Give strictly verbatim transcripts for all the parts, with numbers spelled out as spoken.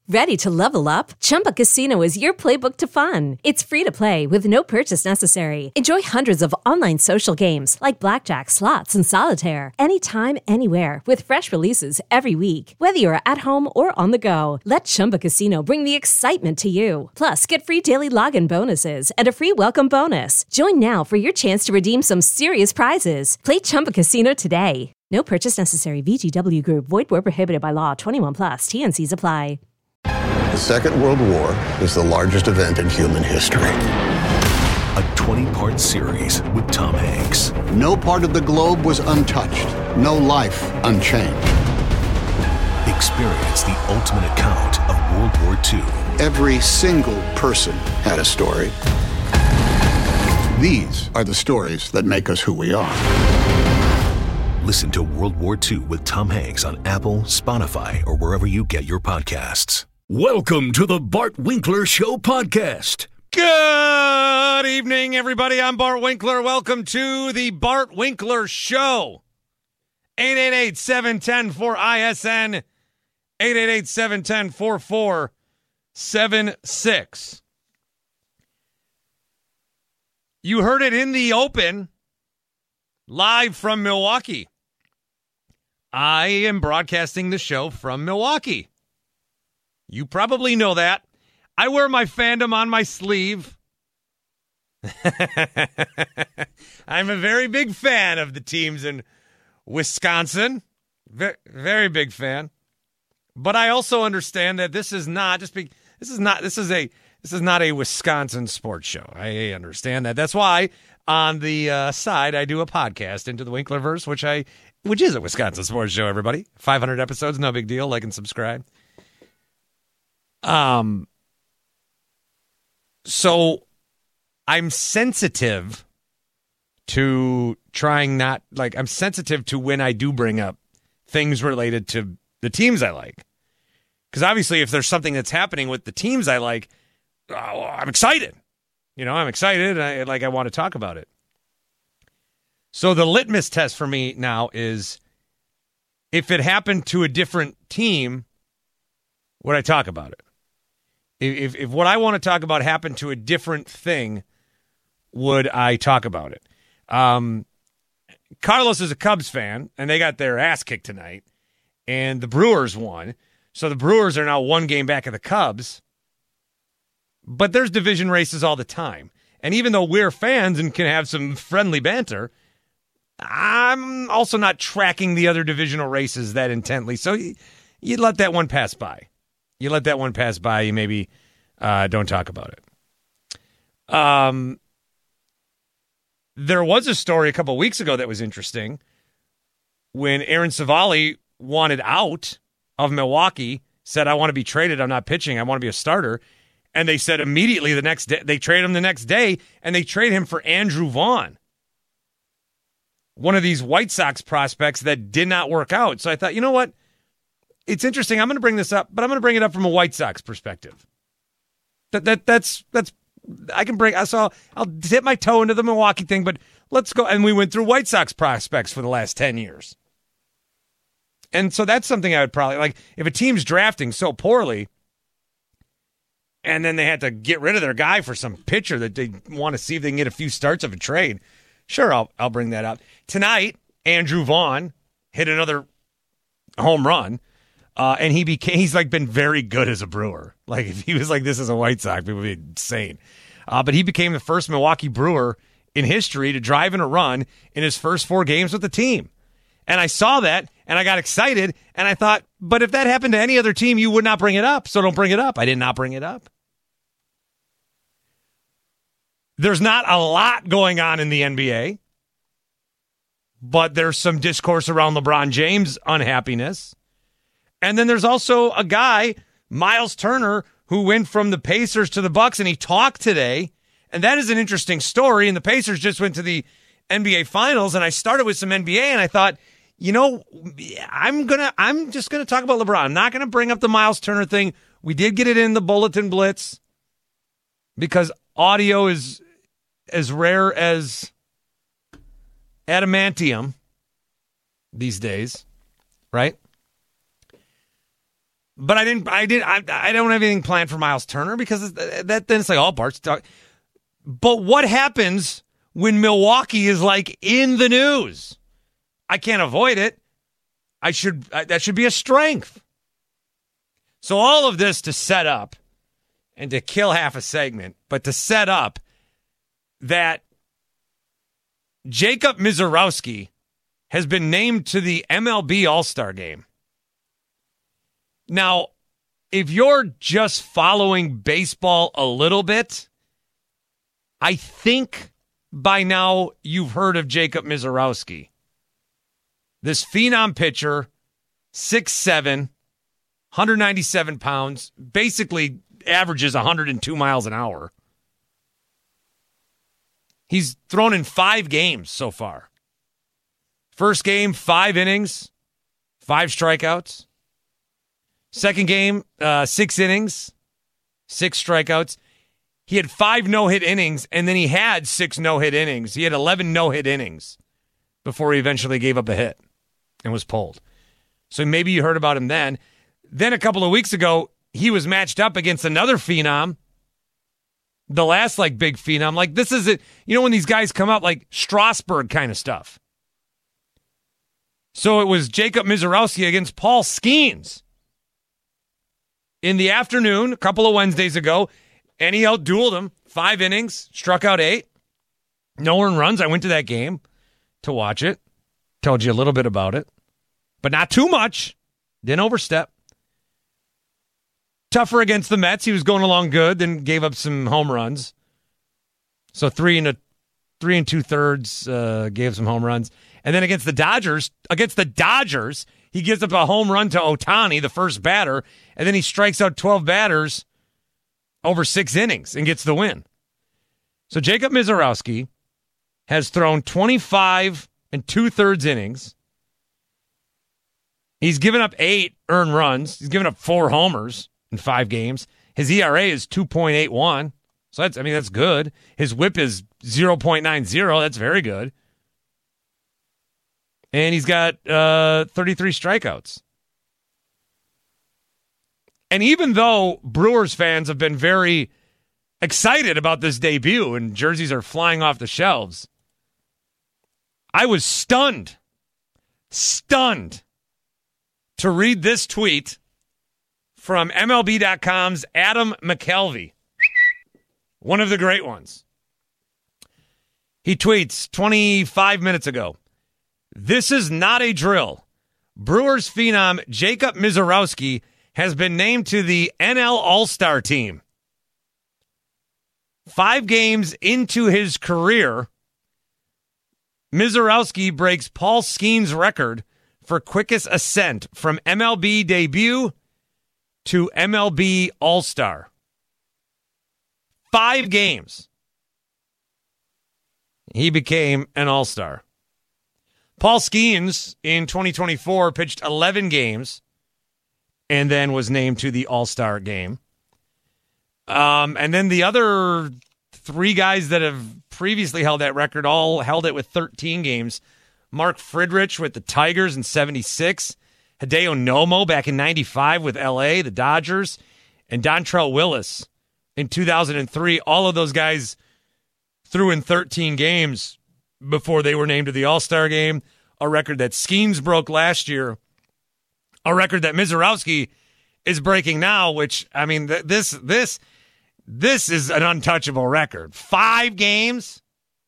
Ready to level up? Chumba Casino is your playbook to fun. It's free to play with no purchase necessary. Enjoy hundreds of online social games like blackjack, slots, and solitaire. Anytime, anywhere with fresh releases every week. Whether you're at home or on the go, let Chumba Casino bring the excitement to you. Plus, get free daily login bonuses and a free welcome bonus. Join now for your chance to redeem some serious prizes. Play Chumba Casino today. No purchase necessary. V G W Group. Void where prohibited by law. twenty-one plus. T N Cs apply. The Second World War is the largest event in human history. A twenty-part series with Tom Hanks. No part of the globe was untouched. No life unchanged. Experience the ultimate account of World War Two. Every single person had a story. These are the stories that make us who we are. Listen to World War Two with Tom Hanks on Apple, Spotify, or wherever you get your podcasts. Welcome to the Bart Winkler Show podcast. Good evening, everybody. I'm Bart Winkler. Welcome to the Bart Winkler Show. eight eight eight, seven one zero, four I S N. eight eight eight, seven one zero, four four seven six. You heard it in the open, live from Milwaukee. I am broadcasting the show from Milwaukee. You probably know that. I wear my fandom on my sleeve. I'm a very big fan of the teams in Wisconsin. Very, very big fan. But I also understand that this is not just be, this is not this is a this is not a Wisconsin sports show. I understand that. That's why on the uh, side I do a podcast, Into the Winklerverse, which I which is a Wisconsin sports show. Everybody, five hundred episodes, no big deal. Like and subscribe. Um, so I'm sensitive to trying not like I'm sensitive to when I do bring up things related to the teams I like. Because obviously, if there's something that's happening with the teams I like, oh, I'm excited. You know, I'm excited. And I, like I want to talk about it. So the litmus test for me now is if it happened to a different team, would I talk about it? If, if what I want to talk about happened to a different thing, would I talk about it? Um, Carlos is a Cubs fan, and they got their ass kicked tonight, and the Brewers won. So the Brewers are now one game back of the Cubs. But there's division races all the time. And even though we're fans and can have some friendly banter, I'm also not tracking the other divisional races that intently. So you, you let that one pass by. You let that one pass by, you maybe uh, don't talk about it. Um, there was a story a couple weeks ago that was interesting when Aaron Civale wanted out of Milwaukee, said, I want to be traded, I'm not pitching, I want to be a starter. And they said immediately the next day, they trade him the next day, and they trade him for Andrew Vaughn, one of these White Sox prospects that did not work out. So I thought, you know what? It's interesting. I'm going to bring this up, but I'm going to bring it up from a White Sox perspective. That that that's that's I can bring. I saw. I'll dip my toe into the Milwaukee thing, but let's go. And we went through White Sox prospects for the last ten years, and so that's something I would probably like. If a team's drafting so poorly, and then they had to get rid of their guy for some pitcher that they want to see if they can get a few starts of a trade, sure, I'll I'll bring that up tonight. Andrew Vaughn hit another home run. Uh, and he became, he's like been very good as a Brewer. Like if he was like this as a White Sox, people would be insane. Uh, but he became the first Milwaukee Brewer in history to drive in a run in his first four games with the team. And I saw that and I got excited and I thought, but if that happened to any other team, you would not bring it up. So don't bring it up. I did not bring it up. There's not a lot going on in the N B A, but there's some discourse around LeBron James' unhappiness. And then there's also a guy, Miles Turner, who went from the Pacers to the Bucks, and he talked today. And that is an interesting story. And the Pacers just went to the N B A Finals, and I started with some N B A, and I thought, you know, I'm gonna, I'm just gonna talk about LeBron. I'm not gonna bring up the Miles Turner thing. We did get it in the Bulletin Blitz because audio is as rare as adamantium these days, right? But I didn't. I did. I, I don't have anything planned for Miles Turner because that then it's like, oh, Bart's talk. But what happens when Milwaukee is like in the news? I can't avoid it. I should. That should be a strength. So all of this to set up and to kill half a segment, but to set up that Jacob Misiorowski has been named to the M L B All-Star Game. Now, if you're just following baseball a little bit, I think by now you've heard of Jacob Misiorowski. This phenom pitcher, six seven, one hundred ninety-seven pounds, basically averages one hundred two miles an hour. He's thrown in five games so far. First game, five innings, five strikeouts. Second game, uh, six innings, six strikeouts. He had five no-hit innings, and then he had six no-hit innings. He had eleven no-hit innings before he eventually gave up a hit and was pulled. So maybe you heard about him then. Then a couple of weeks ago, he was matched up against another phenom, the last like big phenom. Like this is it. You know when these guys come up like Strasburg kind of stuff. So it was Jacob Misiorowski against Paul Skeens in the afternoon, a couple of Wednesdays ago, and he outdueled him. Five innings, struck out eight. No earned runs. I went to that game to watch it. Told you a little bit about it, but not too much. Didn't overstep. Tougher against the Mets. He was going along good, then gave up some home runs. So three and a three and two thirds uh, gave some home runs. And then against the Dodgers, against the Dodgers, he gives up a home run to Ohtani, the first batter, and then he strikes out twelve batters over six innings and gets the win. So Jacob Misiorowski has thrown twenty-five and two-thirds innings. He's given up eight earned runs. He's given up four homers in five games. His E R A is two point eight one. So that's, I mean, that's good. His whip is zero point nine zero. That's very good. And he's got uh, thirty-three strikeouts. And even though Brewers fans have been very excited about this debut and jerseys are flying off the shelves, I was stunned, stunned to read this tweet from M L B dot com's Adam McKelvey, one of the great ones. He tweets twenty-five minutes ago, "This is not a drill. Brewers phenom Jacob Misiorowski has been named to the N L All-Star team. Five games into his career, Misiorowski breaks Paul Skeens' record for quickest ascent from M L B debut to M L B All-Star. Five games. He became an All-Star. Paul Skeens in twenty twenty-four pitched eleven games and then was named to the All-Star game. Um, and then the other three guys that have previously held that record all held it with thirteen games. Mark Friedrich with the Tigers in seventy-six. Hideo Nomo back in ninety-five with L A, the Dodgers. And Dontrelle Willis in two thousand three. All of those guys threw in thirteen games before they were named to the All-Star game. A record that Skeens broke last year. A record that Misiorowski is breaking now, which, I mean, th- this this this is an untouchable record. Five games.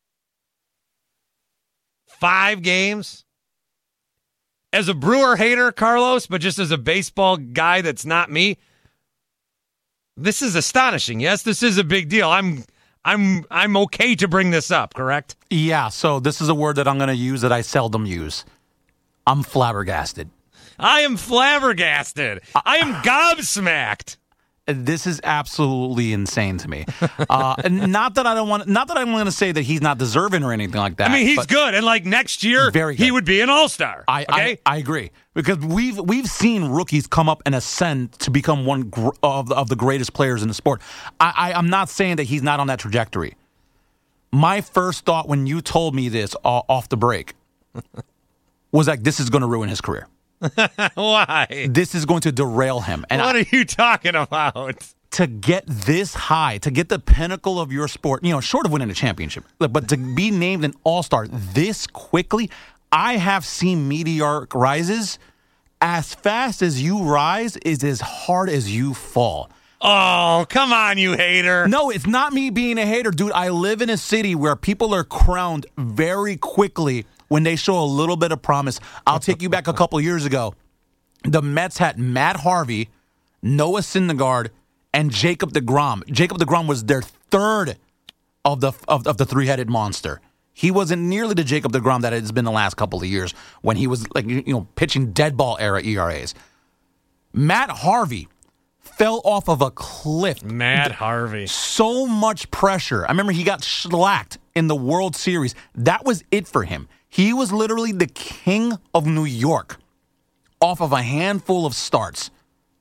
Five games. As a Brewer hater, Carlos, but just as a baseball guy that's not me, this is astonishing. Yes, this is a big deal. I'm I'm I'm okay to bring this up, correct? Yeah, so this is a word that I'm going to use that I seldom use. I'm flabbergasted. I am flabbergasted. I am gobsmacked. This is absolutely insane to me. Uh, and not that I don't want, not that I'm going to say that he's not deserving or anything like that. I mean, he's good, and like next year, very good. He would be an all-star. I, okay, I, I agree because we've we've seen rookies come up and ascend to become one gr- of the, of the greatest players in the sport. I, I, I'm not saying that he's not on that trajectory. My first thought when you told me this uh, off the break was like, this is going to ruin his career. Why? This is going to derail him. And what I, are you talking about? to get this high, to get the pinnacle of your sport, you know, short of winning a championship, but to be named an all-star this quickly, I have seen meteoric rises. As fast as you rise is as hard as you fall. Oh, come on, you hater. No, it's not me being a hater, dude. I live in a city where people are crowned very quickly when they show a little bit of promise. I'll take you back a couple years ago. The Mets had Matt Harvey, Noah Syndergaard, and Jacob deGrom. Jacob deGrom was their third of the of, of the three-headed monster. He wasn't nearly the Jacob deGrom that it's been the last couple of years when he was like you know pitching dead ball era E R As. Matt Harvey fell off of a cliff. Matt Harvey. So much pressure. I remember he got shellacked in the World Series. That was it for him. He was literally the king of New York off of a handful of starts.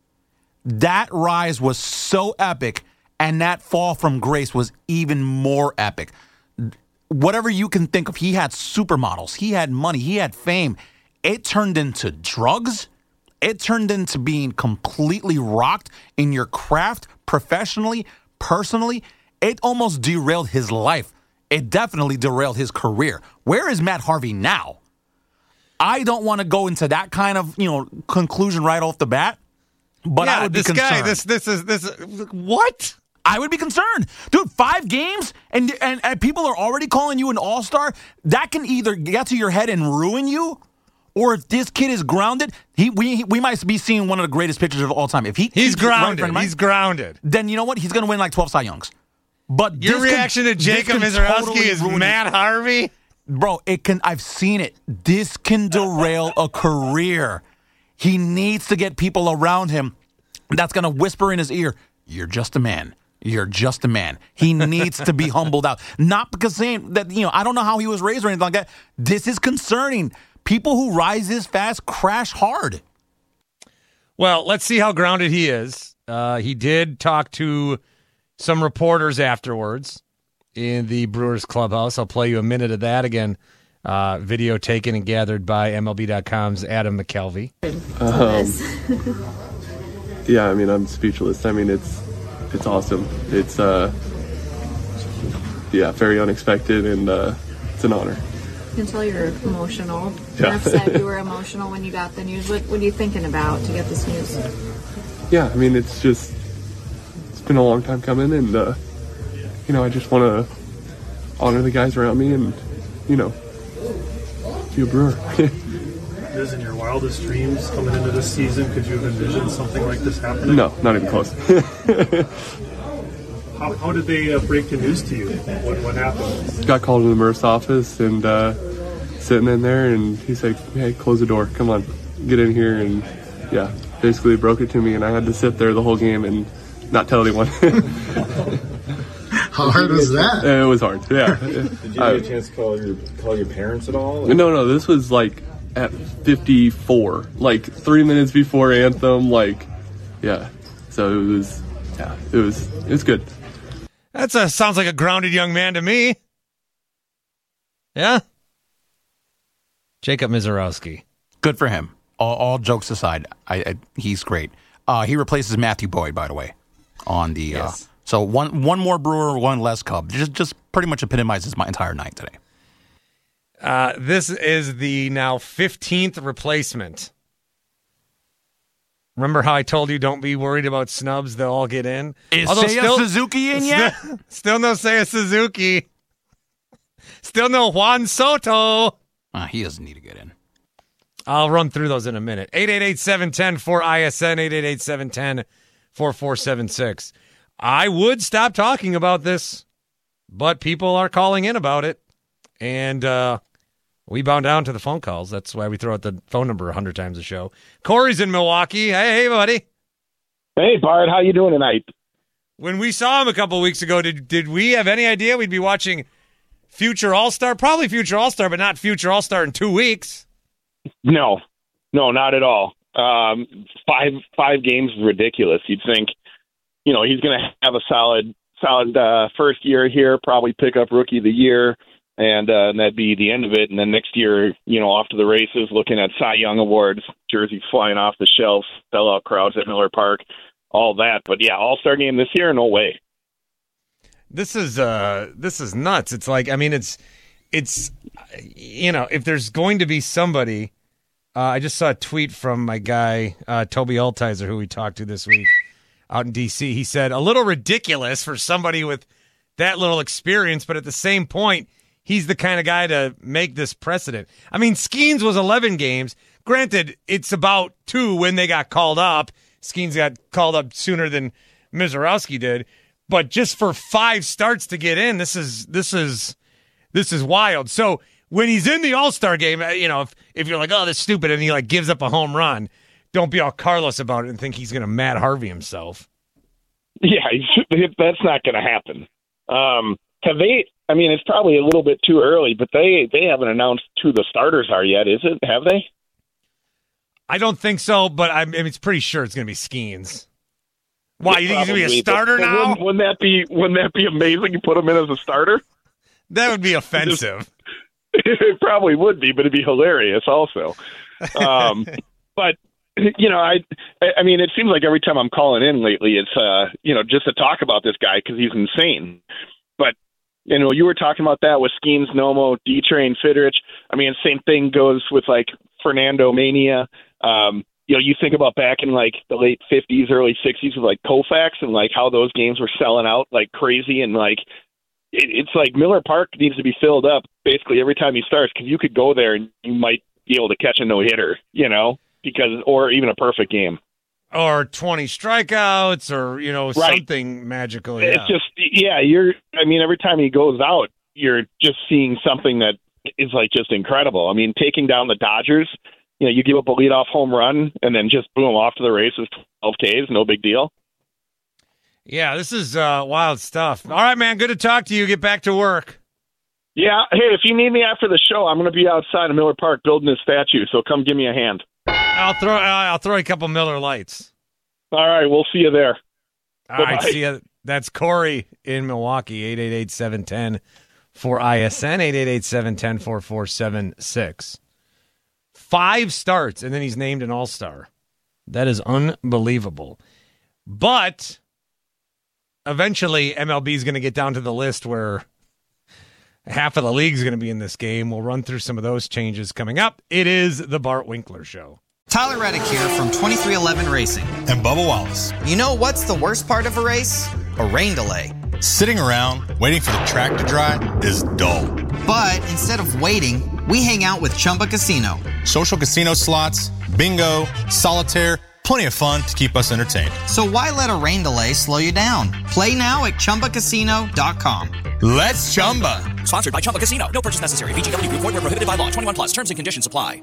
That rise was so epic, and that fall from grace was even more epic. Whatever you can think of, he had supermodels, he had money, he had fame. It turned into drugs. It turned into being completely rocked in your craft, professionally, personally. It almost derailed his life. It definitely derailed his career. Where is Matt Harvey now? I don't want to go into that kind of, you know, conclusion right off the bat, but yeah, I would be this concerned. guy, this, this is, this, is, what? I would be concerned. Dude, five games and, and and people are already calling you an all-star? That can either get to your head and ruin you, or if this kid is grounded, he we we might be seeing one of the greatest pitchers of all time. If he He's grounded. Right, right, He's grounded. Then you know what? He's going to win like twelve Cy Youngs. But Your this reaction can, to Jacob Mizorowski totally is Matt Harvey? Bro, it can. I've seen it. This can derail a career. He needs to get people around him that's going to whisper in his ear, "You're just a man. You're just a man." He needs to be humbled out. Not because saying that, you know, I don't know how he was raised or anything like that. This is concerning. People who rise this fast crash hard. Well, let's see how grounded he is. Uh, he did talk to some reporters afterwards in the Brewers clubhouse. I'll play you a minute of that again. Uh, video taken and gathered by M L B dot com's Adam McKelvey. Um, yeah, I mean, I'm speechless. I mean, it's it's awesome. It's, uh, yeah, very unexpected, and uh, it's an honor. You can tell you're emotional. Yeah. Murph said you were emotional when you got the news. What, what are you thinking about to get this news? Yeah, I mean, it's just, it's been a long time coming, and, uh, you know, I just want to honor the guys around me and, you know, be a Brewer. Is in your wildest dreams coming into this season, could you have envisioned something like this happening? No, not even close. how, how did they uh, break the news to you? What, what happened? Got called to the Murph's office, and uh, sitting in there, and he's like, "Hey, close the door. Come on, get in here." And yeah, basically broke it to me, and I had to sit there the whole game and not tell anyone. How hard was that? It was hard. Yeah. Did you get a chance to call your call your parents at all? No, no. This was like at fifty-four, like three minutes before anthem. Like, yeah. So it was, yeah, it was, it was good. That sounds like a grounded young man to me. Yeah. Jacob Mizorowski. Good for him. All, all jokes aside, I, I, he's great. Uh, he replaces Matthew Boyd, by the way, on the. Yes. Uh, so one one more Brewer, one less Cub. Just just pretty much epitomizes my entire night today. Uh, this is the now fifteenth replacement. Remember how I told you don't be worried about snubs, they'll all get in? Is Although Seiya still, Suzuki in yet? Still, still no Seiya Suzuki. Still no Juan Soto. Uh, he doesn't need to get in. I'll run through those in a minute. eight eight eight, seven one zero, four I S N, eight eight eight, seven one zero, four four seven six. I would stop talking about this, but people are calling in about it. And uh, we bound down to the phone calls. That's why we throw out the phone number a hundred times a show. Corey's in Milwaukee. Hey, hey, buddy. Hey, Bart. How you doing tonight? When we saw him a couple weeks ago, did did we have any idea we'd be watching future All-Star? Probably future All-Star, but not future All-Star in two weeks. No, no, not at all. Um, five five games is ridiculous. You'd think, you know, he's going to have a solid solid uh, first year here, probably pick up Rookie of the Year, and, uh, and that'd be the end of it. And then next year, you know, off to the races, looking at Cy Young awards, jerseys flying off the shelves, sellout crowds at Miller Park, all that. But yeah, All-Star game this year, no way. This is uh, this is nuts. It's like, I mean, it's it's you know, if there's going to be somebody, uh, I just saw a tweet from my guy uh, Toby Altizer, who we talked to this week out in D C. He said, a little ridiculous for somebody with that little experience, but at the same point, he's the kind of guy to make this precedent. I mean, Skeens was eleven games. Granted, it's about two when they got called up. Skeens got called up sooner than Mizorowski did. But just for five starts to get in, this is this is this is wild. So when he's in the All-Star game, you know, if if you're like, oh, that's stupid, and he like gives up a home run, don't be all Carlos about it and think he's going to Matt Harvey himself. Yeah, that's not going to happen. Um, have they? I mean, it's probably a little bit too early, but they they haven't announced who the starters are yet, is it? Have they? I don't think so, but I'm, I mean, it's pretty sure it's going to be Skeens. Why, you think he's going to be a starter but, now? Wouldn't, wouldn't that be Wouldn't that be amazing? You put him in as a starter? That would be offensive. It probably would be, but it'd be hilarious also. Um, but, you know, I I mean, it seems like every time I'm calling in lately, it's, uh, you know, just to talk about this guy because he's insane. But, you know, you were talking about that with Skeens, Nomo, D-Train, Fidrich. I mean, same thing goes with, like, Fernando Mania. Um You know, you think about back in like the late fifties, early sixties with like Koufax and like how those games were selling out like crazy. And like, it, it's like Miller Park needs to be filled up basically every time he starts because you could go there and you might be able to catch a no hitter, you know, because, or even a perfect game. Or twenty strikeouts or, you know, right. something magical. Yeah. It's just, yeah, you're, I mean, every time he goes out, you're just seeing something that is like just incredible. I mean, taking down the Dodgers. You know, you give up a leadoff home run and then just boom, off to the races, twelve Ks, no big deal. Yeah, this is uh, wild stuff. All right, man, good to talk to you. Get back to work. Yeah, hey, if you need me after the show, I'm going to be outside of Miller Park building his statue, so come give me a hand. I'll throw I'll throw a couple Miller Lights. All right, we'll see you there. All Bye-bye. right, see you. That's Corey in Milwaukee, eight eight eight, seven one zero for I S N, eight eight eight, seven one zero, four four seven six. Five starts, and then he's named an all-star. That is unbelievable. But eventually, M L B is going to get down to the list where half of the league is going to be in this game. We'll run through some of those changes coming up. It is the Bart Winkler Show. Tyler Reddick here from twenty-three eleven Racing. And Bubba Wallace. You know what's the worst part of a race? A rain delay. Sitting around waiting for the track to dry is dull. But instead of waiting, we hang out with Chumba Casino. Social casino slots, bingo, solitaire, plenty of fun to keep us entertained. So why let a rain delay slow you down? Play now at Chumba Casino dot com. Let's Chumba. Sponsored by Chumba Casino. No purchase necessary. V G W Group. Void where prohibited by law. twenty-one plus. Terms and conditions apply.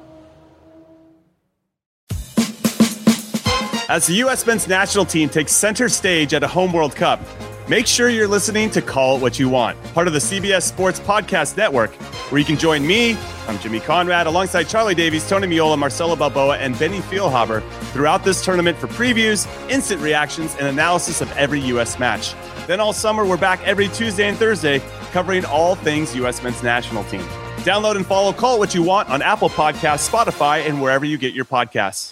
As the U S men's national team takes center stage at a home World Cup, make sure you're listening to Call It What You Want, part of the C B S Sports Podcast Network, where you can join me, I'm Jimmy Conrad, alongside Charlie Davies, Tony Miola, Marcelo Balboa, and Benny Feilhaber throughout this tournament for previews, instant reactions, and analysis of every U S match. Then all summer, we're back every Tuesday and Thursday, covering all things U S men's national team. Download and follow Call It What You Want on Apple Podcasts, Spotify, and wherever you get your podcasts.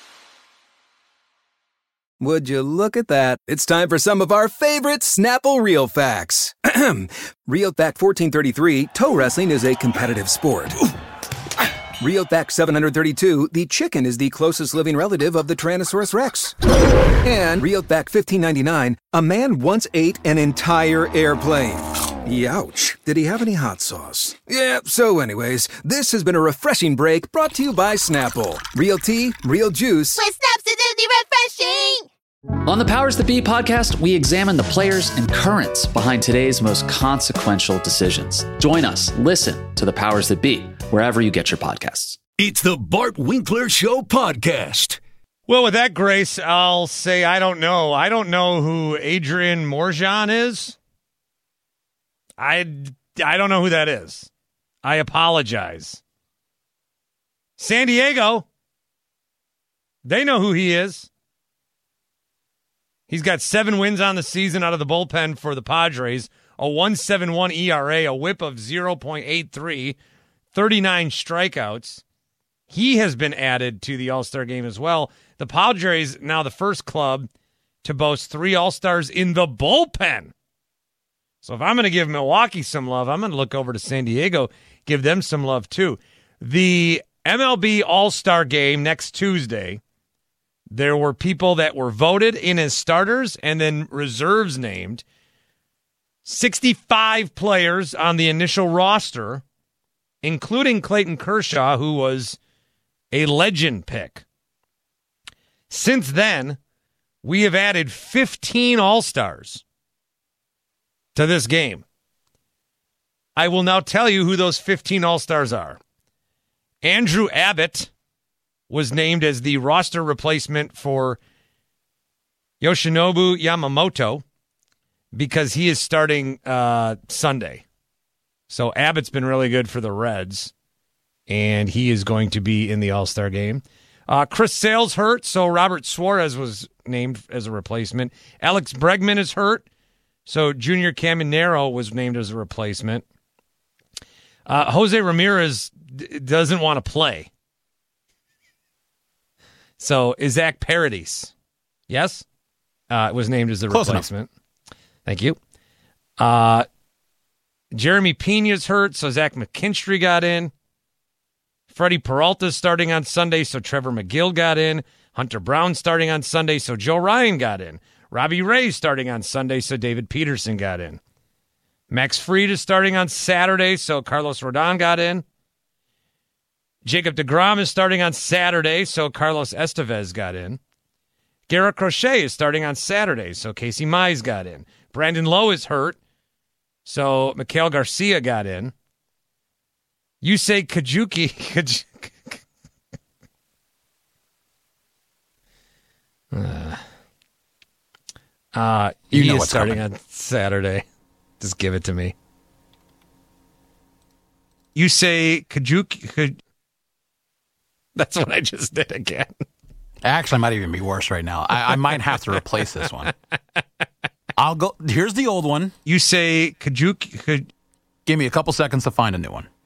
Would you look at that? It's time for some of our favorite Snapple Real Facts. Real Fact fourteen thirty-three, toe wrestling is a competitive sport. Real Fact seven thirty-two, the chicken is the closest living relative of the Tyrannosaurus Rex. And Real Fact fifteen ninety-nine, a man once ate an entire airplane. Youch. Did he have any hot sauce? Yeah, so anyways, this has been a refreshing break brought to you by Snapple. Real tea, real juice. With Snaps, it's refreshing! On the Powers That Be podcast, we examine the players and currents behind today's most consequential decisions. Join us. Listen to the Powers That Be, wherever you get your podcasts. It's the Bart Winkler Show podcast. Well, with that grace, I'll say I don't know. I don't know who Adrian Morejon is. I, I don't know who that is. I apologize. San Diego, they know who he is. He's got seven wins on the season out of the bullpen for the Padres. a one point seven one E R A, a whip of oh point eight three, thirty-nine strikeouts. He has been added to the All-Star game as well. The Padres now the first club to boast three All-Stars in the bullpen. So if I'm going to give Milwaukee some love, I'm going to look over to San Diego, give them some love too. The M L B All-Star game next Tuesday, there were people that were voted in as starters and then reserves named. sixty-five players on the initial roster, including Clayton Kershaw, who was a legend pick. Since then, we have added fifteen All-Stars to this game. I will now tell you who those fifteen All-Stars are. Andrew Abbott was named as the roster replacement for Yoshinobu Yamamoto because he is starting uh, Sunday. So Abbott's been really good for the Reds, and he is going to be in the All-Star game. Uh, Chris Sale's hurt, so Robert Suarez was named as a replacement. Alex Bregman is hurt, so Junior Caminero was named as a replacement. Uh, Jose Ramirez d- doesn't want to play. So Isaac Paradis, yes, uh, was named as the Close replacement. Enough. Thank you. Uh, Jeremy Pena's hurt, so Zach McKinstry got in. Freddie Peralta's starting on Sunday, so Trevor McGill got in. Hunter Brown starting on Sunday, so Joe Ryan got in. Robbie Ray's starting on Sunday, so David Peterson got in. Max Fried is starting on Saturday, so Carlos Rodon got in. Jacob deGrom is starting on Saturday, so Carlos Estevez got in. Garrett Crochet is starting on Saturday, so Casey Mize got in. Brandon Lowe is hurt, so Mikael Garcia got in. Yusei Kajuki. Kaj- uh, uh, You he know is what's starting coming. on Saturday. Just give it to me. Yusei Kajuki. Kaj- That's what I just did again. Actually, I might even be worse right now. I, I might have to replace this one. I'll go. Here's the old one. You say Kajuki. Kaj- Give me a couple seconds to find a new one.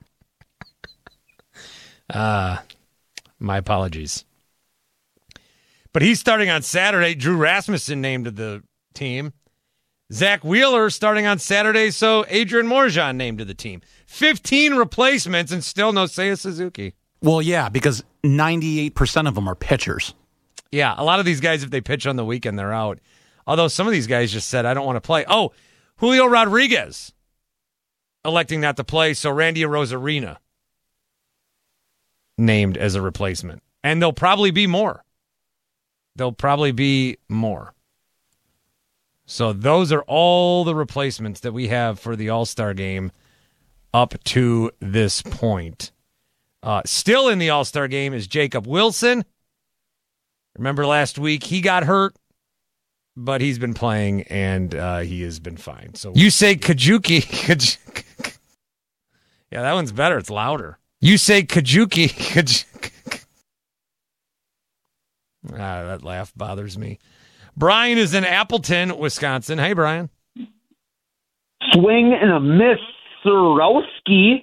Uh, my apologies. But he's starting on Saturday. Drew Rasmussen named to the team. Zach Wheeler starting on Saturday, so Adrian Morjan named to the team. fifteen replacements and still no Seiya Suzuki. Well, yeah, because ninety-eight percent of them are pitchers. Yeah, a lot of these guys, if they pitch on the weekend, they're out. Although some of these guys just said, I don't want to play. Oh, Julio Rodriguez electing not to play, so Randy Arozarena named as a replacement. And there'll probably be more. There'll probably be more. So those are all the replacements that we have for the All-Star game up to this point. Uh, still in the All-Star game is Jacob Wilson. Remember last week he got hurt, but he's been playing and uh, he has been fine. So you say Kajuki. Kaj- yeah, that one's better. It's louder. You say Kajuki. Kaj- ah, that laugh bothers me. Brian is in Appleton, Wisconsin. Hey, Brian. Swing and a miss, Sorowski.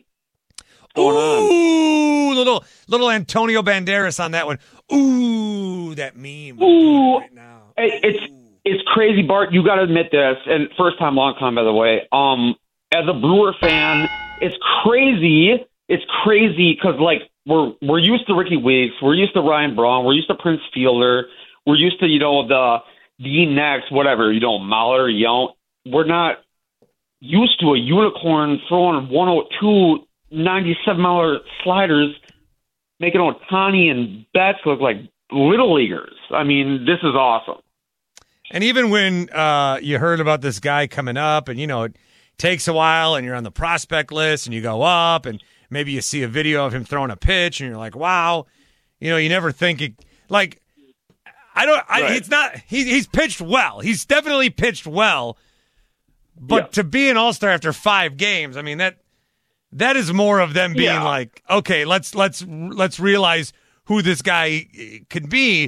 Ooh, little little Antonio Banderas on that one. Ooh, that meme. Ooh, right now. Hey, it's it's crazy, Bart. You got to admit this, and first time, long time, by the way. Um, as a Brewer fan, it's crazy. It's crazy because like we're we're used to Ricky Weeks, we're used to Ryan Braun, we're used to Prince Fielder, we're used to you know the Dean Next, whatever you know, Mahler, Yount. We're not used to a unicorn throwing one oh two, ninety-seven mile sliders, making Ohtani and Betts look like little leaguers. I mean, this is awesome. And even when uh, you heard about this guy coming up, and you know it takes a while, and you're on the prospect list, and you go up, and maybe you see a video of him throwing a pitch, and you're like, "Wow," you know, you never think it. Like, I don't. I, Right. It's not. He, he's pitched well. He's definitely pitched well. But Yeah. to be an all-star after five games, I mean that that is more of them being Yeah. like, okay, let's let's let's realize who this guy could be,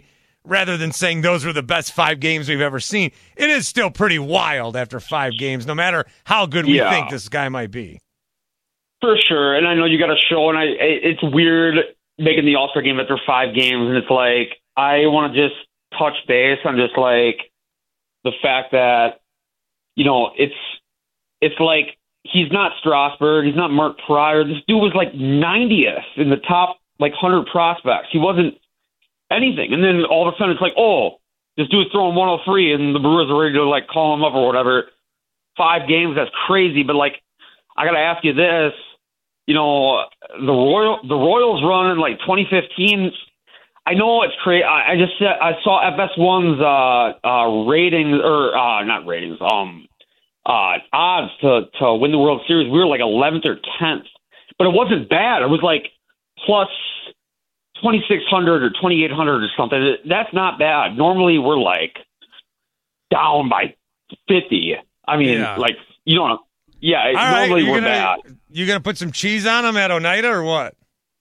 rather than saying those were the best five games we've ever seen. It is still pretty wild after five games, no matter how good we Yeah. think this guy might be. For sure, and I know you got a show, and I it's weird making the All-Star game after five games, and it's like I want to just touch base on just like the fact that you know it's it's like he's not Strasburg, he's not Mark Pryor. This dude was like ninetieth in the top like one hundred prospects. He wasn't anything, and then all of a sudden it's like, oh, this dude's throwing one oh three, and the Brewers are ready to like call him up or whatever. Five games, that's crazy, but like I got to ask you this. You know, the Royal the Royals run in like twenty fifteen. I know it's crazy. I, I just said I saw F S one's uh, uh, ratings or uh, not ratings, um, uh, odds to to win the World Series. We were like eleventh or tenth, but it wasn't bad. It was like plus twenty six hundred or twenty eight hundred or something. That's not bad. Normally we're like down by fifty. I mean, Yeah. like you don't. Yeah, All right, normally you we're gonna, bad. You going to put some cheese on him at Oneida or what?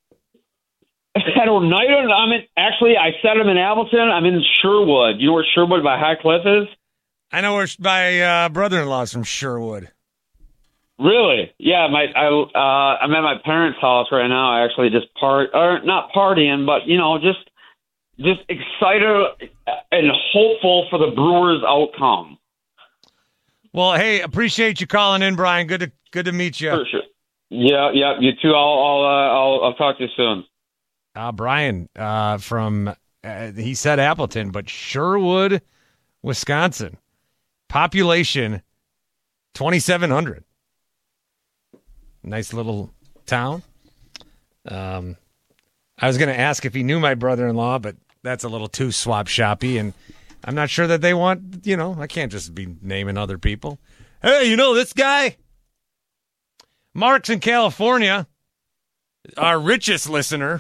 At Oneida, I'm in, actually, I said I'm in Appleton. I'm in Sherwood. You know where Sherwood by High Cliff is? I know where my uh, brother-in-law's from Sherwood. Really? Yeah, my I uh, I'm at my parents' house right now. I actually just part or not partying, but you know, just just excited and hopeful for the Brewers' outcome. Well, hey, appreciate you calling in, Brian. Good to good to meet you. For sure. Yeah, yeah, you too. I'll I'll uh, I'll, I'll talk to you soon. Uh, Brian uh, from, uh, he said Appleton, but Sherwood, Wisconsin. Population, twenty-seven hundred. Nice little town. Um, I was going to ask if he knew my brother-in-law, but that's a little too swap shoppy, and I'm not sure that they want, you know, I can't just be naming other people. Hey, you know this guy? Mark's in California, our richest listener.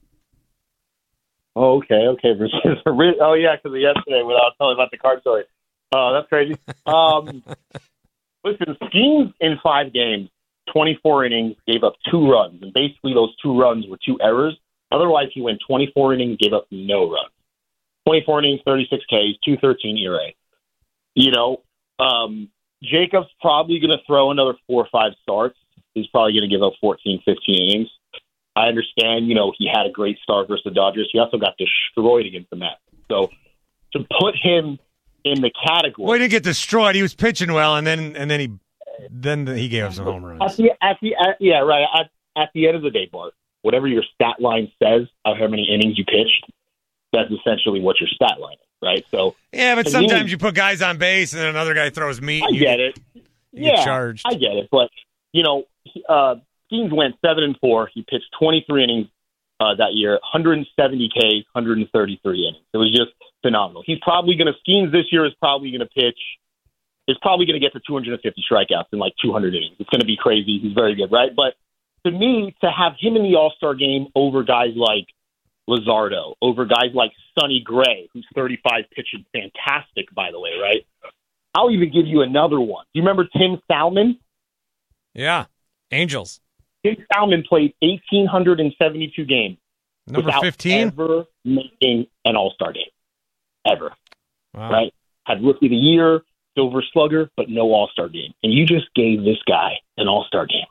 Oh, okay, okay. Oh, yeah, because yesterday when I was telling about the card story. Oh, that's crazy. Um, listen, Skeens in five games, twenty-four innings, gave up two runs, and basically those two runs were two errors. Otherwise, he went twenty-four innings, gave up no runs. twenty-four innings, thirty-six Ks, two thirteen E R A. You know, um, Jacobs probably going to throw another four or five starts. He's probably going to give up fourteen, fifteen innings. I understand, you know, he had a great start versus the Dodgers. He also got destroyed against the Mets. So to put him in the category, Well, he didn't get destroyed. He was pitching well, and then and then he then he gave up some home runs. At the, at the, at, yeah, right. At, at the end of the day, Bart, whatever your stat line says of how many innings you pitched, that's essentially what your stat line is, right? So Yeah, but to sometimes me, you put guys on base, and then another guy throws meat. I and you get it. you Yeah, get charged. I get it. But, you know, uh, Skeens went seven and four. He pitched twenty-three innings uh, that year, one hundred seventy Ks, one hundred thirty-three innings. It was just phenomenal. He's probably going to, Skeens this year is probably going to pitch, is probably going to get to two hundred fifty strikeouts in like two hundred innings. It's going to be crazy. He's very good, right? But to me, to have him in the All-Star game over guys like Luzardo, over guys like Sonny Gray, who's thirty-five, pitching fantastic, by the way, right? I'll even give you another one. Do you remember Tim Salmon? Yeah, Angels. Tim Salmon played one thousand eight hundred seventy-two games Number without fifteen? ever making an All-Star game. Ever. Wow. Right? Had Rookie of the Year, Silver Slugger, but no All-Star game. And you just gave this guy an All-Star game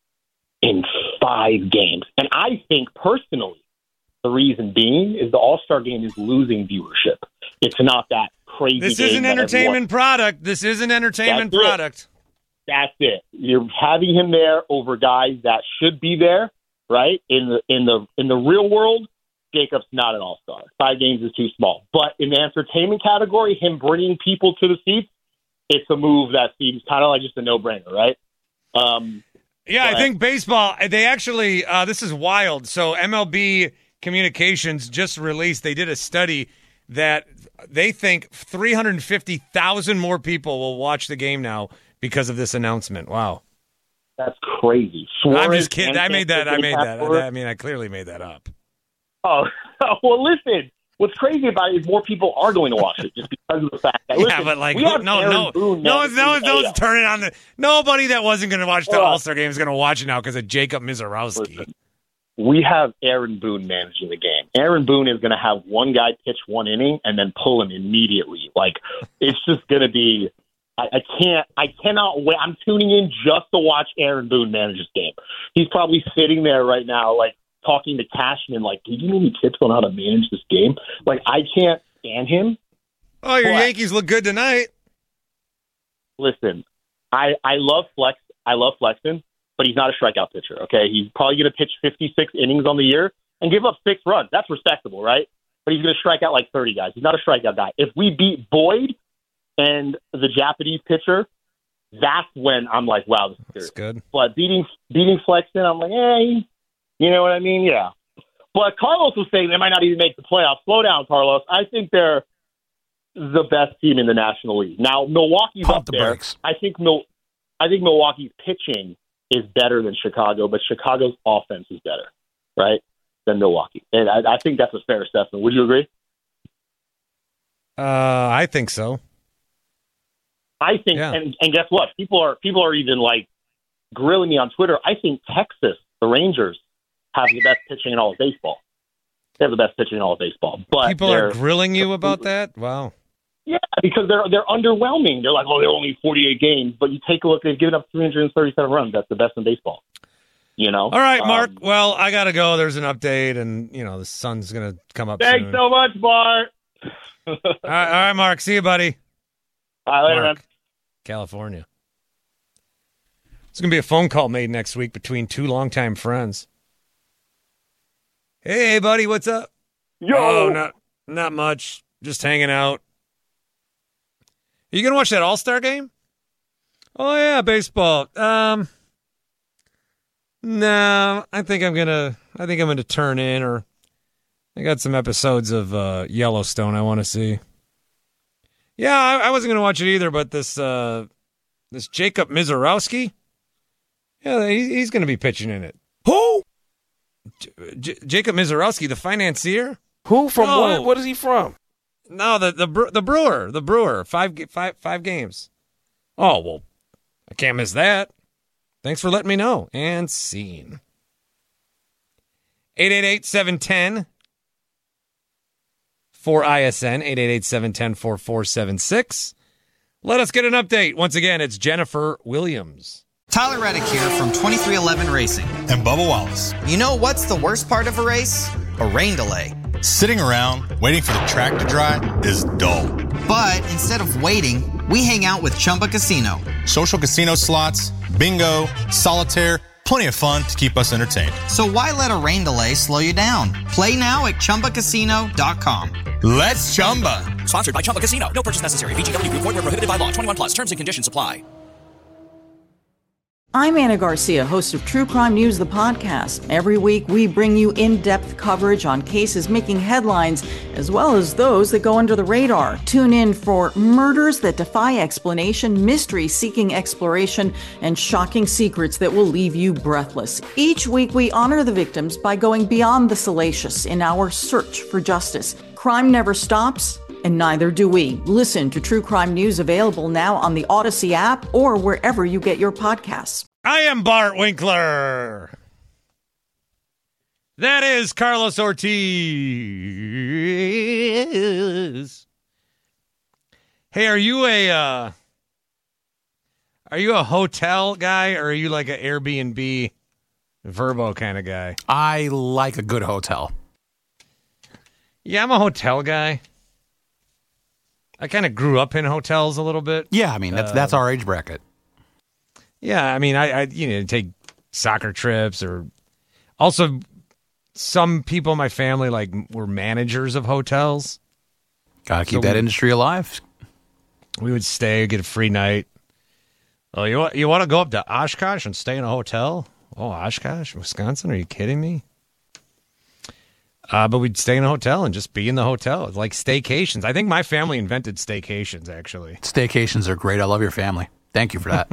in five games. And I think, personally, the reason being is the All-Star game is losing viewership. It's not that crazy This game is an that entertainment everyone- product. This is an entertainment That's it. product. That's it. You're having him there over guys that should be there, right? In the in the in the real world, Jacobs not an all-star. Five games is too small. But in the entertainment category, him bringing people to the seats, it's a move that seems kind of like just a no-brainer, right? Um, Yeah, but- I think baseball, they actually, uh, this is wild. So M L B Communications just released, they did a study that they think three hundred fifty thousand more people will watch the game now because of this announcement. Wow. That's crazy. I'm Suarez just kidding. and I made that. I Kansas made City that. have- I mean, I clearly made that up. Oh, well, listen. What's crazy about it is more people are going to watch it just because of the fact that, Yeah, listen, but like, we who- have no, Aaron no, Boone no, managing no, the no, A one's L. turning on the. Nobody that wasn't going to watch the Hold on. All Star game is going to watch it now because of Jacob Mizorowski. We have Aaron Boone managing the game. Aaron Boone is going to have one guy pitch one inning and then pull him immediately. Like, it's just going to be. I, I can't. I cannot wait. I'm tuning in just to watch Aaron Boone manage this game. He's probably sitting there right now, like talking to Cashman, like, "Do you know any tips on how to manage this game?" Like, I can't stand him. Oh, your but, Yankees look good tonight. Listen, I I love Flex. I love Flexen, but he's not a strikeout pitcher. Okay, he's probably going to pitch fifty-six innings on the year and give up six runs. That's respectable, right? But he's going to strike out like thirty guys. He's not a strikeout guy. If we beat Boyd and the Japanese pitcher, that's when I'm like, wow, this is serious. That's good. But beating beating Flexen, I'm like, hey, you know what I mean? Yeah. But Carlos was saying they might not even make the playoffs. Slow down, Carlos. I think they're the best team in the National League. Now, Milwaukee's Pump up the there. brakes. I think Mil- I think Milwaukee's pitching is better than Chicago, but Chicago's offense is better, right, than Milwaukee. And I, I think that's a fair assessment. Would you agree? Uh, I think so. I think, Yeah. and, and guess what? People are people are even like grilling me on Twitter. I think Texas, the Rangers, have the best pitching in all of baseball. They have the best pitching in all of baseball. But People they're- are grilling you about that? Wow. Yeah, because they're they're underwhelming. They're like, oh, they're only forty-eight games, but you take a look, they've given up three hundred thirty-seven runs. That's the best in baseball. You know. All right, Um, Mark. Well, I got to go. There's an update, and, you know, the sun's going to come up Thanks soon. so much, Bart. all, right, all right, Mark. See you, buddy. All right, later, Mark, man. California. There's going to be a phone call made next week between two longtime friends. Hey, buddy, what's up? Yo. Oh, not, not much. Just hanging out. Are you going to watch that All-Star game? Oh, yeah, baseball. Um, no, I think I'm going to, I think I'm going to turn in, or I got some episodes of uh, Yellowstone I want to see. Yeah, I, I wasn't going to watch it either, but this, uh, this Jacob Mizorowski, yeah, he, he's going to be pitching in it. Who? J- J- Jacob Mizorowski, the financier. Who from No. what? What is he from? No, the the Bre- the Brewer, the Brewer, five ga- five five games. Oh well, I can't miss that. Thanks for letting me know. And scene. eight eight eight, seven one zero for I S N, eight eight eight, seven one zero, four four seven six. Let us get an update. Once again, it's Jennifer Williams. Tyler Reddick here from twenty-three eleven Racing. And Bubba Wallace. You know what's the worst part of a race? A rain delay. Sitting around waiting for the track to dry is dull. But instead of waiting, we hang out with Chumba Casino. Social casino slots, bingo, solitaire, plenty of fun to keep us entertained. So why let a rain delay slow you down? Play now at Chumba Casino dot com. Let's Chumba. Sponsored by Chumba Casino. No purchase necessary. V G W Group. Void where prohibited by law. twenty-one plus. Terms and conditions apply. I'm Anna Garcia, host of True Crime News, the podcast. Every week, we bring you in-depth coverage on cases making headlines, as well as those that go under the radar. Tune in for murders that defy explanation, mysteries seeking exploration, and shocking secrets that will leave you breathless. Each week, we honor the victims by going beyond the salacious in our search for justice. Crime never stops, and neither do we. Listen to True Crime News, available now on the Odyssey app or wherever you get your podcasts. I am Bart Winkler. That is Carlos Ortiz. Hey, are you a uh, are you a hotel guy, or are you like an Airbnb Verbo kind of guy? I like a good hotel. Yeah, I'm a hotel guy. I kind of grew up in hotels a little bit. Yeah, I mean that's Uh, that's our age bracket. Yeah, I mean, I, I you know take soccer trips, or also some people in my family like were managers of hotels. Gotta keep So that we- industry alive. We would stay, get a free night. Oh, you want you want to go up to Oshkosh and stay in a hotel? Oh, Oshkosh, Wisconsin? Are you kidding me? Uh, but we'd stay in a hotel and just be in the hotel. It's like staycations. I think my family invented staycations, actually. Staycations are great. I love your family. Thank you for that.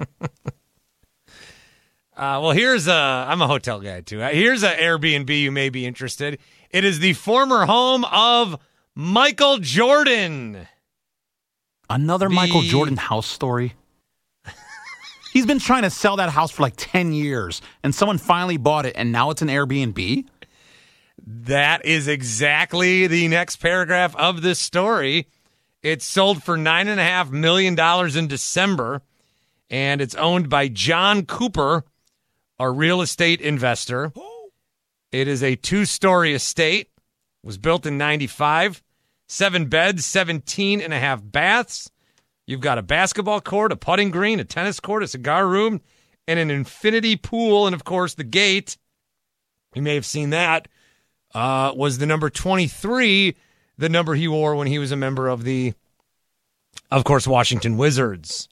Uh, well, here's a, I'm a hotel guy too. Uh, Here's an Airbnb you may be interested. It is the former home of Michael Jordan. Another The- Michael Jordan house story. He's been trying to sell that house for like ten years, and someone finally bought it, and now it's an Airbnb? That is exactly the next paragraph of this story. It sold for nine point five million dollars in December, and it's owned by John Cooper, a real estate investor. It is a two-story estate. It was built in ninety-five. Seven beds, seventeen and a half baths. You've got a basketball court, a putting green, a tennis court, a cigar room, and an infinity pool. And, of course, the gate, you may have seen that, uh, was the number twenty-three, the number he wore when he was a member of the, of course, Washington Wizards.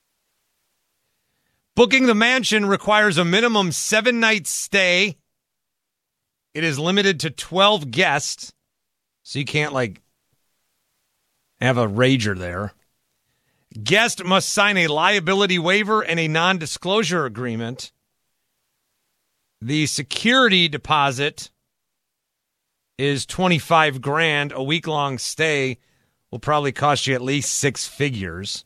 Booking the mansion requires a minimum seven-night stay. It is limited to twelve guests, so you can't, like, have a rager there. Guest must sign a liability waiver and a non-disclosure agreement. The security deposit is twenty-five grand. A week-long stay will probably cost you at least six figures.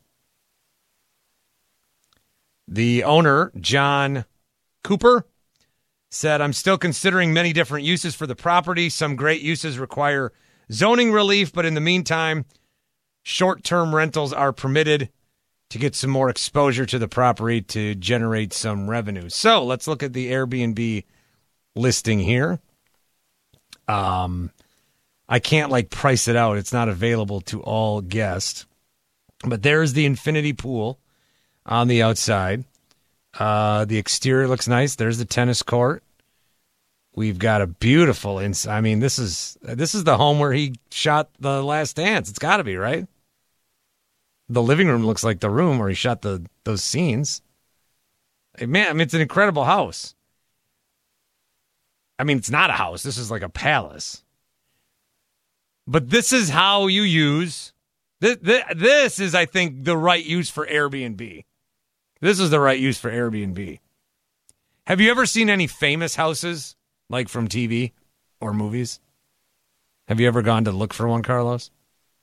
The owner, John Cooper, said, I'm still considering many different uses for the property. Some great uses require zoning relief, but in the meantime, short-term rentals are permitted to get some more exposure to the property to generate some revenue. So let's look at the Airbnb listing here. Um, I can't like price it out. It's not available to all guests. But there's the infinity pool on the outside. Uh, the exterior looks nice. There's the tennis court. We've got a beautiful inside. I mean, this is this is the home where he shot The Last Dance. It's got to be, right? The living room looks like the room where he shot the those scenes. Man, I mean, it's an incredible house. I mean, it's not a house. This is like a palace. But this is how you use... This, this is, I think, the right use for Airbnb. This is the right use for Airbnb. Have you ever seen any famous houses, like from T V or movies? Have you ever gone to look for one, Carlos?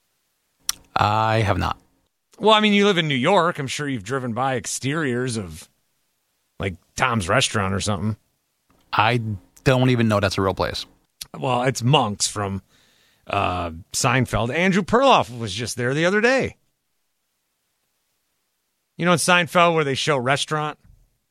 I have not. Well, I mean, you live in New York. I'm sure you've driven by exteriors of, like, Tom's Restaurant or something. I don't even know that's a real place. Well, it's Monks from uh, Seinfeld. Andrew Perloff was just there the other day. You know in Seinfeld where they show restaurant?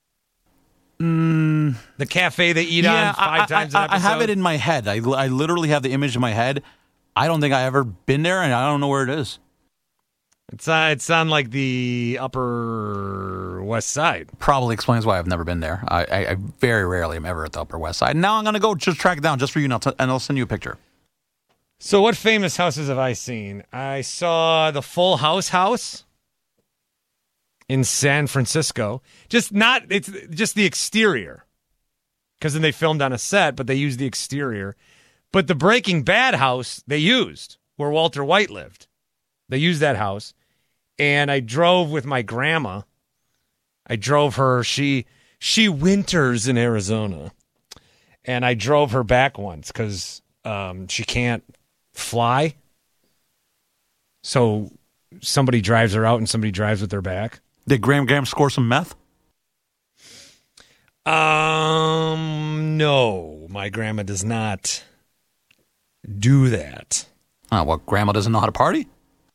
Mm, the cafe they eat yeah, on five I, times I, an episode? I have it in my head. I, I literally have the image in my head. I don't think I've ever been there, and I don't know where it is. It's uh, it's on like the Upper West Side. Probably explains why I've never been there. I, I, I very rarely am ever at the Upper West Side. Now I'm going to go just track it down just for you, and I'll, t- and I'll send you a picture. So what famous houses have I seen? I saw the Full House house in San Francisco. Just not, it's just the exterior. Because then they filmed on a set, but they used the exterior. But the Breaking Bad house they used, where Walter White lived. They used that house. And I drove with my grandma. I drove her. She she winters in Arizona. And I drove her back once because um, she can't fly. So somebody drives her out and somebody drives with her back. Did Graham Graham score some meth? Um, no. My grandma does not do that. Oh, what, grandma doesn't know how to party?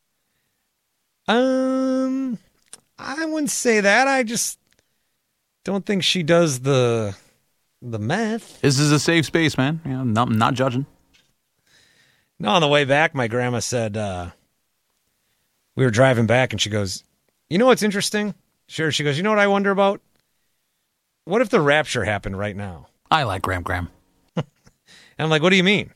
Um, I wouldn't say that. I just don't think she does the the meth. This is a safe space, man. You know, not, not judging. No, on the way back, my grandma said, uh, we were driving back, and she goes, you know what's interesting? Sure. She goes, you know what I wonder about? What if the rapture happened right now? I like Graham Graham. And I'm like, what do you mean?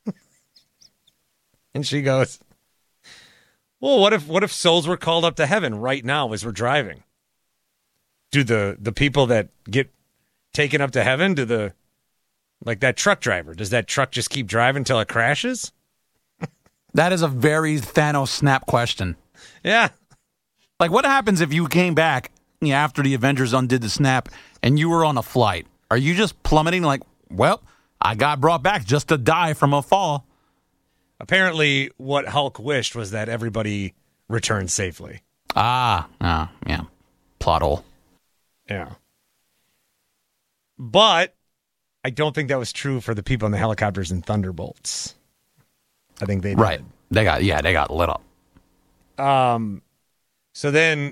And she goes, well, what if what if souls were called up to heaven right now as we're driving? Do the, the people that get taken up to heaven, do the, like that truck driver, does that truck just keep driving until it crashes? That is a very Thanos snap question. Yeah. Like, what happens if you came back you know, after the Avengers undid the snap and you were on a flight? Are you just plummeting like, well, I got brought back just to die from a fall? Apparently, what Hulk wished was that everybody returned safely. Ah, ah, yeah. Plot hole. Yeah. But I don't think that was true for the people in the helicopters and Thunderbolts. I think they did. Right. They got, yeah, they got lit up. Um, so then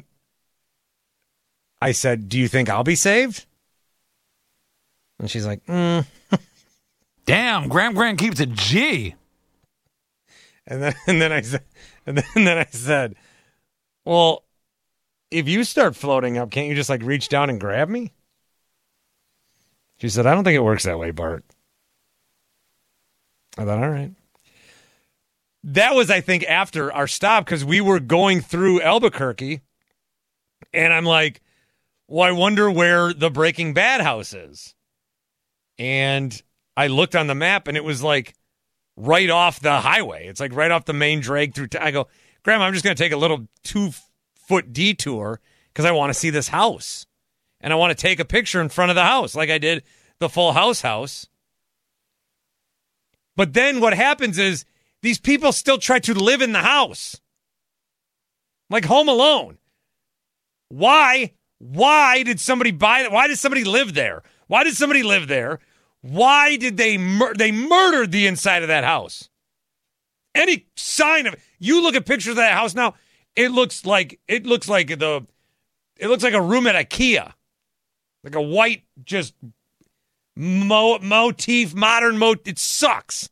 I said, do you think I'll be saved? And she's like, mm. Damn, Graham Grant keeps a G. And then, and then I said, and then, and then I said, well, if you start floating up, can't you just like reach down and grab me? She said, I don't think it works that way, Bart. I thought, all right. That was, I think, after our stop because we were going through Albuquerque. And I'm like, well, I wonder where the Breaking Bad house is. And I looked on the map and it was like right off the highway. It's like right off the main drag through. T- I go, Grandma, I'm just going to take a little two foot detour because I want to see this house. And I want to take a picture in front of the house like I did the Full House house. But then what happens is these people still try to live in the house. Like Home Alone. Why? Why did somebody buy it? Why did somebody live there? Why did somebody live there? Why did they mur- they murdered the inside of that house? Any sign of it? You look at pictures of that house now, it looks like it looks like the it looks like a room at IKEA. Like a white, just mo- motif, modern motif. It sucks.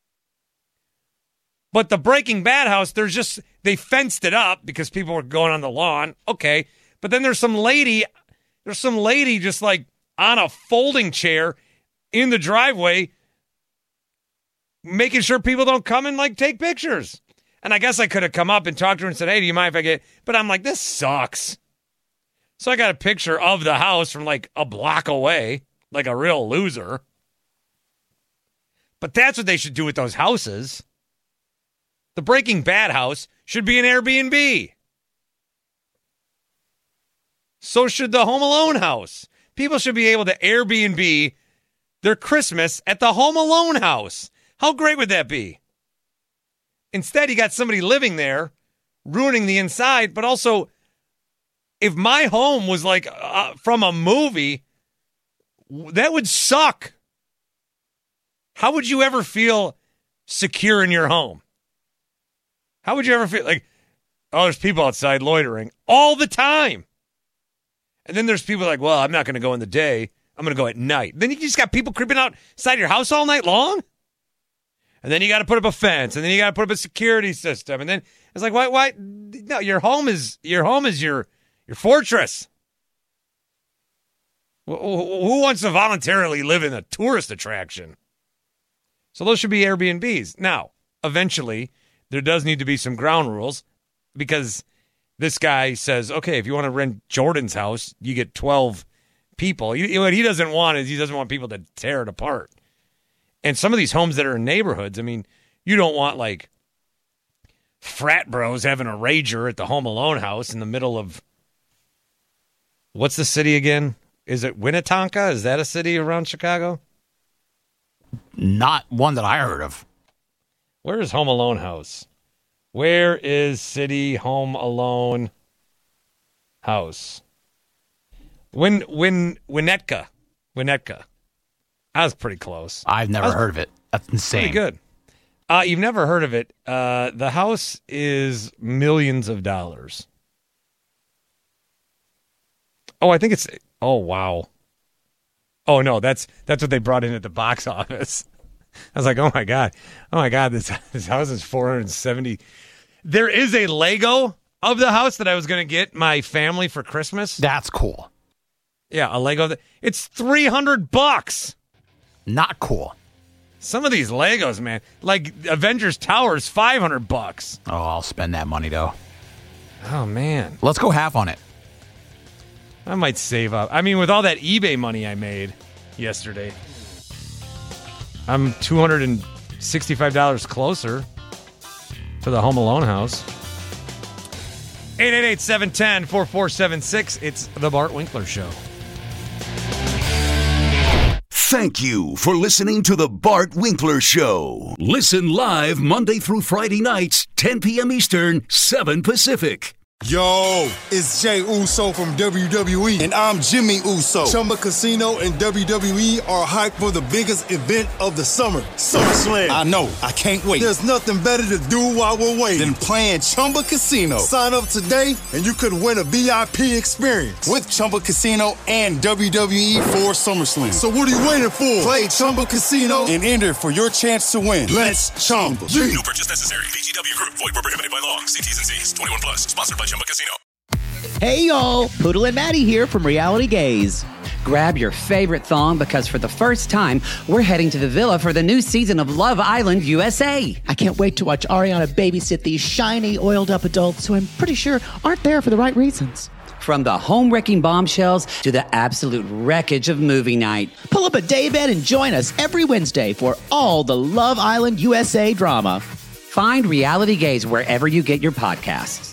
But the Breaking Bad house, there's just, they fenced it up because people were going on the lawn. Okay. But then there's some lady, there's some lady just like on a folding chair in the driveway, making sure people don't come and like take pictures. And I guess I could have come up and talked to her and said, hey, do you mind if I get, but I'm like, this sucks. So I got a picture of the house from like a block away, like a real loser. But that's what they should do with those houses. The Breaking Bad house should be an Airbnb. So should the Home Alone house. People should be able to Airbnb their Christmas at the Home Alone house. How great would that be? Instead, you got somebody living there, ruining the inside, but also, if my home was like uh, from a movie, that would suck. How would you ever feel secure in your home? How would you ever feel like, oh, there's people outside loitering all the time. And then there's people like, well, I'm not going to go in the day. I'm going to go at night. Then you just got people creeping outside your house all night long. And then you got to put up a fence. And then you got to put up a security system. And then it's like, why, why? No, your home is your home is your, your fortress. Who wants to voluntarily live in a tourist attraction? So those should be Airbnbs. Now, eventually, there does need to be some ground rules because this guy says, okay, if you want to rent Jordan's house, you get twelve people. He, what he doesn't want is he doesn't want people to tear it apart. And some of these homes that are in neighborhoods, I mean, you don't want like frat bros having a rager at the Home Alone house in the middle of, what's the city again? Is it Winnetonka? Is that a city around Chicago? Not one that I heard of. Where is Home Alone house? Where is City Home Alone house? Win, Win, Winnetka. Winnetka. That was pretty close. I've never heard of it. That's insane. Pretty good. Uh, you've never heard of it. Uh, the house is millions of dollars. Oh, I think it's... Oh, wow. Oh, no, that's that's what they brought in at the box office. I was like, oh, my God. Oh, my God, this, this house is four hundred seventy. There is a Lego of the house that I was going to get my family for Christmas. That's cool. Yeah, a Lego. That, it's three hundred bucks. Not cool. Some of these Legos, man, like Avengers Tower is five hundred bucks. Oh, I'll spend that money, though. Oh, man. Let's go half on it. I might save up. I mean, with all that eBay money I made yesterday, I'm two hundred sixty-five dollars closer to the Home Alone house. eight eight eight, seven one zero, four four seven six. It's the Bart Winkler Show. Thank you for listening to the Bart Winkler Show. Listen live Monday through Friday nights, ten p.m. Eastern, seven Pacific. Yo, it's Jay Uso from W W E. And I'm Jimmy Uso. Chumba Casino and W W E are hyped for the biggest event of the summer, SummerSlam. I know. I can't wait. There's nothing better to do while we're waiting than playing Chumba Casino. Sign up today and you could win a V I P experience with Chumba Casino and W W E for SummerSlam. So what are you waiting for? Play Chumba Casino and enter for your chance to win. Let's Chumba. No purchase necessary. V G W Group. Void where prohibited by law. See T's and C's. twenty-one plus. Sponsored by Chumba Casino. Hey y'all, Poodle and Maddie here from Reality Gaze. Grab your favorite thong because for the first time, we're heading to the villa for the new season of Love Island U S A. I can't wait to watch Ariana babysit these shiny, oiled-up adults who I'm pretty sure aren't there for the right reasons. From the home-wrecking bombshells to the absolute wreckage of movie night. Pull up a daybed and join us every Wednesday for all the Love Island U S A drama. Find Reality Gaze wherever you get your podcasts.